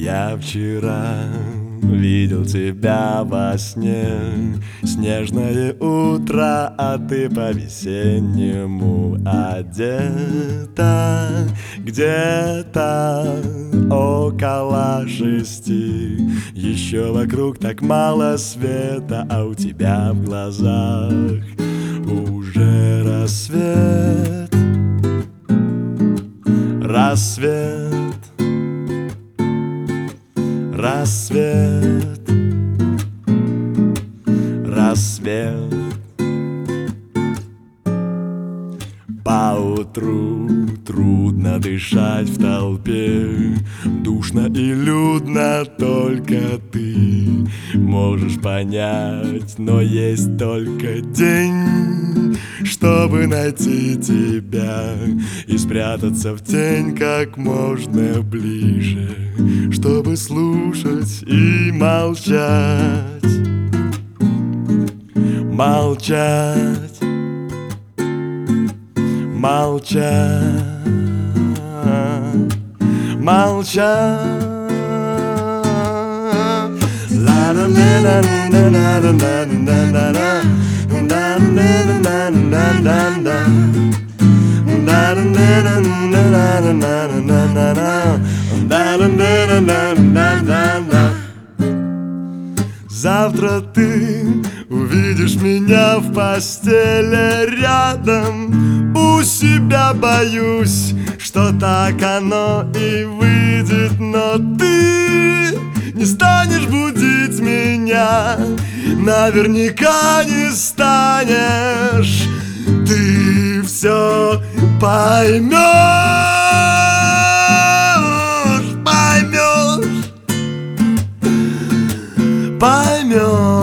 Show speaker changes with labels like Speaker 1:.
Speaker 1: Я вчера видел тебя во сне. Снежное утро, а ты по-весеннему одета. Где-то около 6. Еще вокруг так мало света, а у тебя в глазах уже рассвет. Рассвет, рассвет, рассвет. Поутру трудно дышать в толпе, душно и людно, только ты можешь понять. Но есть только день, чтобы найти тебя и спрятаться в тень как можно ближе, чтобы слушать и молчать. Молчать, молчать, молчать. Завтра ты увидишь меня в постели рядом. У себя боюсь, что так оно и выйдет. Но ты не станешь будить меня, наверняка не станешь. Ты все поймешь, поймешь, поймешь.